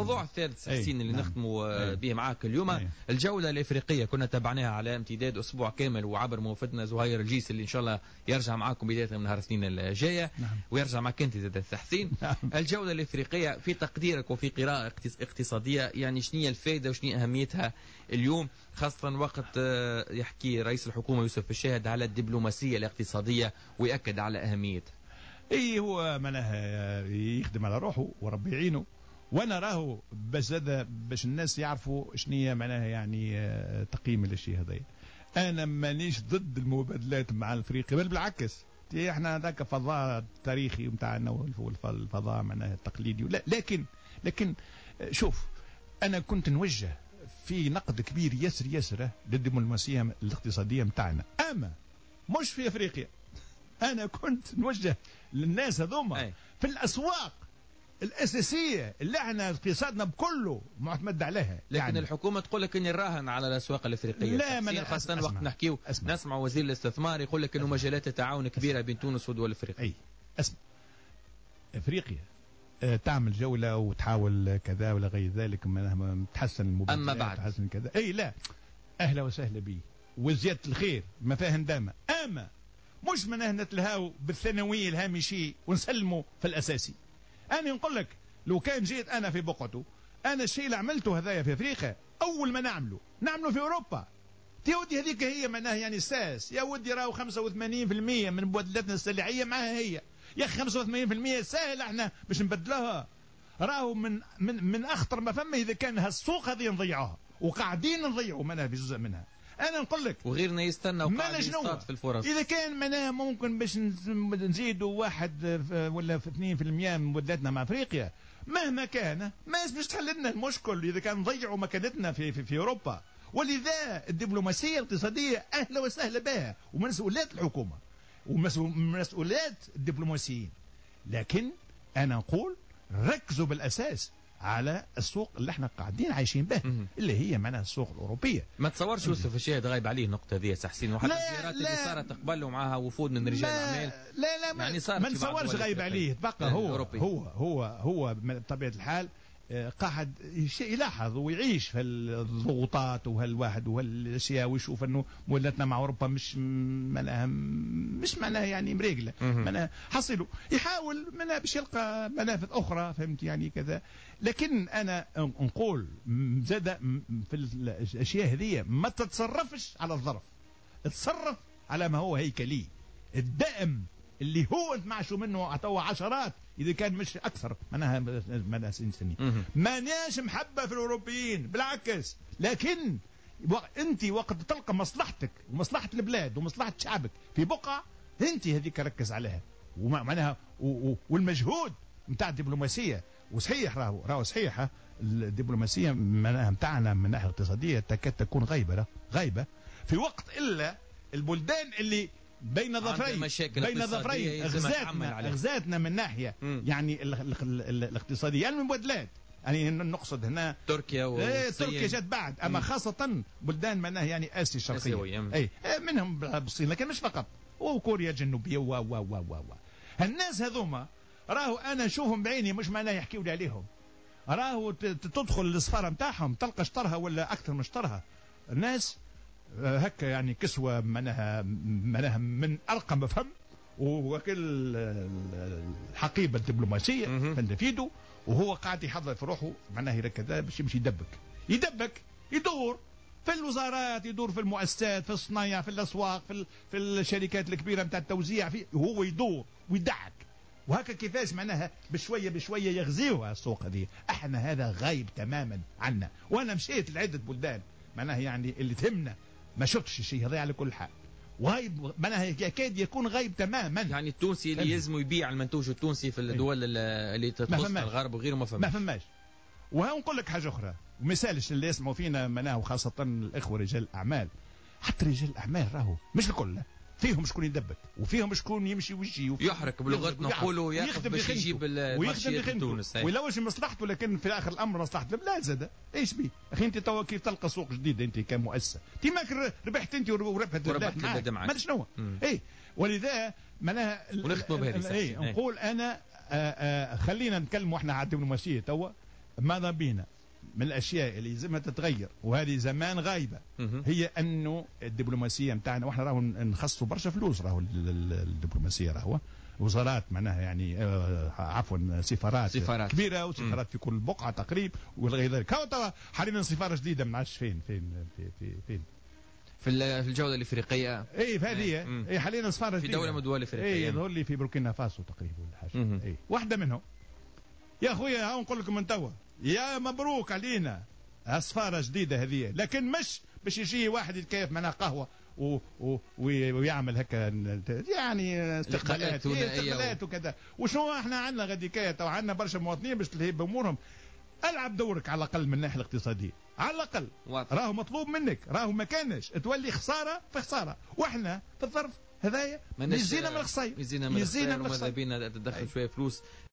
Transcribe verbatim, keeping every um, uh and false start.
الموضوع الثالث حسين اللي نعم. نختموا به معاك اليوم أي. الجولة الإفريقية كنا تابعناها على امتداد أسبوع كامل، وعبر موفدنا زهير الجيس اللي إن شاء الله يرجع معاكم بداية من نهار الاثنين الجاية نعم. ويرجع معك أنت زاد حسين نعم. الجولة الإفريقية في تقديرك وفي قراءة اقتصادية يعني شنية الفائدة وشنية أهميتها اليوم، خاصة وقت يحكي رئيس الحكومة يوسف الشاهد على الدبلوماسية الاقتصادية ويأكد على أهميتها. اي هو معناها يخدم على روحه وربي يعينه، وانا راهو باش زاد باش الناس يعرفوا شنية معناها يعني تقييم الشيء هذا. انا مانيش ضد المبادلات مع الافريقي، بل بالعكس احنا ذاك فضاء تاريخي نتاعنا والفضاء معناها التقليدي، لكن لكن شوف انا كنت نوجه في نقد كبير ياسر ياسر للدبلوماسيه الاقتصاديه نتاعنا، اما مش في افريقيا. انا كنت نوجه للناس هذوما في الاسواق الاساسيه اللي احنا اقتصادنا بكله معتمد عليها، لكن يعني الحكومه تقول لك اني نراهن على الاسواق الافريقيه. لا من خاصه وقت نحكيو نسمع وزير الاستثمار يقول لك انه مجالات التعاون كبيره بين تونس ودول افريقيا. اي اسمع، افريقيا اه تعمل جوله وتحاول كذا ولا غير ذلك تحسن المبادلات اما بعد تحسن كذا، اي لا اهلا وسهلا به وزياده الخير ما فيها ندامه، اما مش من هنا نتلهاو بالثانويه الهامشي ونسلموا في الاساسي. انا نقول لك لو كان جيت انا في بقعته، انا الشيء اللي عملته هذايا في افريقيا اول ما نعمله نعمله في اوروبا. يا ودي هذيك هي معناها يعني الساس، يا ودي راهو خمسة وثمانين بالمئة من مبادلاتنا السلعيه معها هي، يا اخي خمسة وثمانين بالمئة سهل احنا باش نبدلوها. راهو من من من اخطر ما فما اذا كان هالسوق هذه نضيعوها وقاعدين نضيعوا منها في جزء منها. انا نقول لك وغيرنا يستنى وقاعد يصطاد في الفرص. اذا كان معناها ممكن باش نزيدوا واحد ولا في اثنين في المئة من مبادلاتنا مع افريقيا مهما كان ما باش تحل لنا المشكل اذا كان نضيعوا مكانتنا في, في في اوروبا. ولذا الدبلوماسيه الاقتصاديه اهلا وسهلا بها ومسؤوليات الحكومه ومسؤوليات الدبلوماسيين، لكن انا نقول ركزوا بالاساس على السوق اللي احنا قاعدين عايشين به اللي هي معناها السوق الأوروبية. ما تصورش يوسف الشاهد غايب عليه النقطة دي يا حسين، وحتى الزيارات اللي صارت تقبل ومعها وفود من رجال الأعمال لا لا يعني صارت ما نتصورش غايب عليه بقى هو هو هو هو بطبيعة الحال قاعد يلاحظ ويعيش في الضغوطات وهالواحد وهالاشياء ويشوف انه مولاتنا مع اوروبا مش معناها مش معناها يعني مريقله، معناها حصلوا يحاول منها باش يلقى منافذ اخرى فهمت يعني كذا. لكن انا نقول زاد في الاشياء هذه ما تتصرفش على الظرف، تصرف على ما هو هيكلي الدائم اللي هو انت معشو منه توا عشرات اذا كان مش اكثر معناها معناها سنين ماناش محبه في الاوروبيين بالعكس، لكن انت وقت تلقى مصلحتك ومصلحه البلاد ومصلحه شعبك في بقعه انت هذيك ركز عليها ومعناها والمجهود نتاع الدبلوماسيه. وصحيح راهو راهو صحيحه الدبلوماسيه معناها نتاعنا من ناحيه اقتصاديه تكاد تكون غايبه غايبه في وقت الا البلدان اللي بين ظفرين بين ظفرين اغزاتنا اغزاتنا من ناحيه م. يعني ال ال ال ال الاقتصاديه يعني المبادلات يعني نقصد هنا تركيا والصين. تركيا جات بعد اما م. خاصه بلدان معناها يعني اسيا الشرقيه اي منهم بالصين لكن مش فقط وكوريا الجنوبيه و و و و الناس هذوما راهو انا نشوفهم بعيني مش معناه يحكيوا لي عليهم، راهو تدخل السفاره نتاعهم تلقى شطرها ولا اكثر من شطرها الناس هكا يعني كسوة منها منها من أرقى ما فهم وكل الحقيبة الدبلوماسية من فيدو وهو قاعد يحضر في روحه معناه كذا باش يمشي يدبك يدبك يدور في الوزارات يدور في المؤسسات في الصنايع في الأسواق في في الشركات الكبيرة نتاع التوزيع في وهو يدور ويدعك وهكا كيفاش معناها بشوية بشوية يغزيوها السوق هذه. احنا هذا غايب تماما عنا وانا مشيت لعدة بلدان معناها يعني اللي تهمنا ما شفتش الشيء هذا على كل حال وغايب معناها يكاد يكون غايب تماما. يعني التونسي اللي يلزم يبيع المنتوج التونسي في الدول اللي تخص الغرب وغيره ما فهمش ما فهماش. وهنقول لك حاجه اخرى ومثالش اللي يسمعوا فينا مناه وخاصه الاخوه رجال الاعمال، حتى رجال الاعمال راهو مش الكل فيهم شكون يدبك وفيهم شكون يمشي ويجي يحرك بلغتنا نقولوا ياخذ باش يجيب المارشيات التونس ويلوش مصلحته، لكن في اخر الامر مصلحه البلاد زاد ايش بيه اخي انت توا كيف تلقى سوق جديد انت كمؤسسه انت ماك ربحت انت وربحت البلاد معك ما شنو اي. ولذا معناها ونختموا بهذه اي نقول انا آآ آآ خلينا نتكلموا احنا على الدبلوماسيه توا ماذا بينا من الاشياء اللي لازمها تتغير وهذه زمان غايبه هي انه الدبلوماسيه نتاعنا، واحنا راهو نخصصوا برشا فلوس، راهو الدبلوماسيه راهو وزارات معناها يعني آه عفوا سفارات, سفارات كبيره وسفارات في كل بقعه تقريبا وغير ذلك. هو توا حاليا سفاره جديده ما عادش فين فين في في فين في في الجوله الافريقيه. اي في هذه اي حاليا سفاره في دوله من الدول الافريقيه. اي يظهر لي في بوركينا فاسو تقريبا ولا حاجه. اي واحده منهم يا اخويا، ها نقول لكم من توا يا مبروك علينا سفاره جديده هذه، لكن مش باش يجي واحد يتكيف معنا قهوه و... و... ويعمل هكا يعني استقبالات استقبالات وكذا. وشنو احنا عندنا غادي تو عندنا برشا مواطنين باش تلهي بامورهم. العب دورك على الاقل من الناحيه الاقتصاديه، على الاقل راهو مطلوب منك، راهو ما كانش تولي خساره في خساره، واحنا في الظرف هذايا يزينا من الخصيم يزينا من الخصيم وماذا بينا تدخل شويه فلوس